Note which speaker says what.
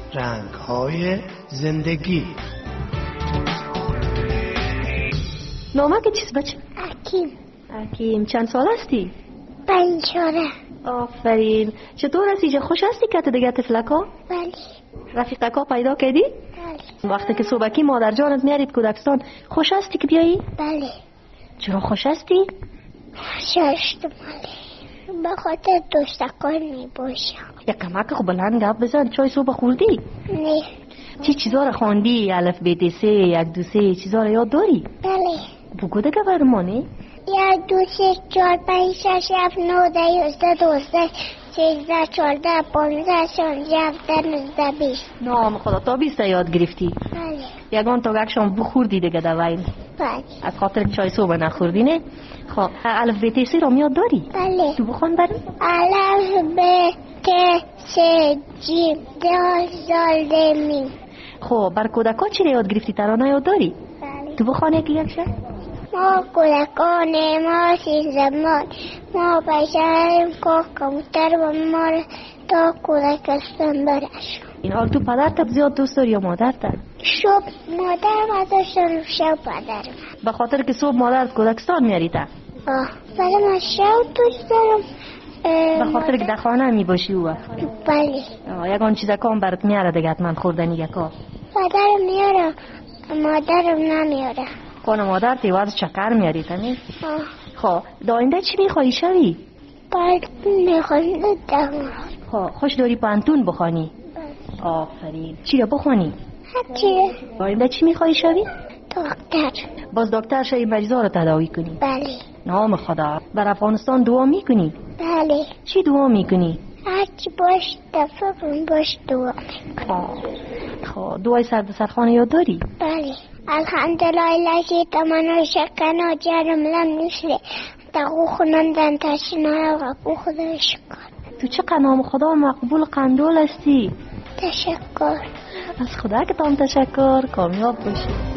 Speaker 1: رنگ‌های زندگی.
Speaker 2: نامه که چیست بچه؟
Speaker 3: حکیم.
Speaker 2: چند سال هستی؟
Speaker 3: 5 ساله.
Speaker 2: آفرین. چطور هستی؟ چه خوش هستی که دیگه تفلکا؟
Speaker 3: بله.
Speaker 2: رفیقکا پیدا کردی؟
Speaker 3: بله.
Speaker 2: وقتی که صبحکی مادر جانت میارید کودکستان خوش هستی که بیایی؟
Speaker 3: بله.
Speaker 2: چرا خوش هستی؟
Speaker 3: شرشتمالی به خاطر دوستکان می باشم.
Speaker 2: یک کمک خب بلند گپ بزن. چای صبح خوردی؟
Speaker 3: نه.
Speaker 2: چی چیزا رو خوندی؟ الف ب ت س 1 2 3 چیزا رو یاد داری؟
Speaker 3: بله.
Speaker 2: بگو دیگه برمانه.
Speaker 3: 1 2 3 4 5 6 7 9 10 11 12 13 14 15 16 17 19 20.
Speaker 2: نام خدا تا 20 یاد گرفتی؟
Speaker 3: بله.
Speaker 2: یگان تا گکشان بخوردی دیگه دوین.
Speaker 3: بله.
Speaker 2: از خاطر چای صبح نخوردی نه؟ خب الف ب ت س رو یاد داری؟
Speaker 3: بله.
Speaker 2: تو بخون برم.
Speaker 3: الف ب ت س ج د ذ ل م.
Speaker 2: خب بر کودکا چی رو یاد گرفتی؟ ترانه یاد داری؟
Speaker 3: بله.
Speaker 2: تو بخوان یک شب.
Speaker 3: ما کودکان ما زمان ما بشریم که کمتر و ما تا کودکستان برش.
Speaker 2: این حال تو پدرت زیاد دوست داری یا مادرت؟
Speaker 3: شب مادرم داشتم شب پدرم.
Speaker 2: به خاطر که صبح مادرت کودکستان میاری تا؟
Speaker 3: ولی من شب دوست دارم.
Speaker 2: به خاطر که در خانه می باشی او؟
Speaker 3: بله.
Speaker 2: یگان چیزا کام برات میاره دیگه حتما خوردنی یکا.
Speaker 3: پدرم میاره مادرم نمیاره.
Speaker 2: خانه مادر تیواز چکر میاری تنی؟ خب داینده چی میخوایی شوی؟
Speaker 3: باید میخوایی دهم.
Speaker 2: خب خوش داری پانتون بخوانی؟ آفرین. چی رو بخوانی؟
Speaker 3: هرچی.
Speaker 2: داینده چی میخوایی شوی؟
Speaker 3: دکتر.
Speaker 2: باز دکتر شوی مریضا رو تداوی کنی؟
Speaker 3: بله.
Speaker 2: نام خدا. بر افغانستان دعا میکنی؟
Speaker 3: بله.
Speaker 2: چی دعا میکنی؟
Speaker 3: هرچی باش دفعه باش دعا میکنی.
Speaker 2: خب دعای سرخانه یاد داری؟
Speaker 3: بله. الحمدلله الذی تمنا شکنا جرم لم نشره تقو خونندن تشنا و خدا شکر.
Speaker 2: تو چه نام خدا مقبول قندول هستی؟
Speaker 3: تشکر.
Speaker 2: از خدا که تام تشکر. کامیاب باشی.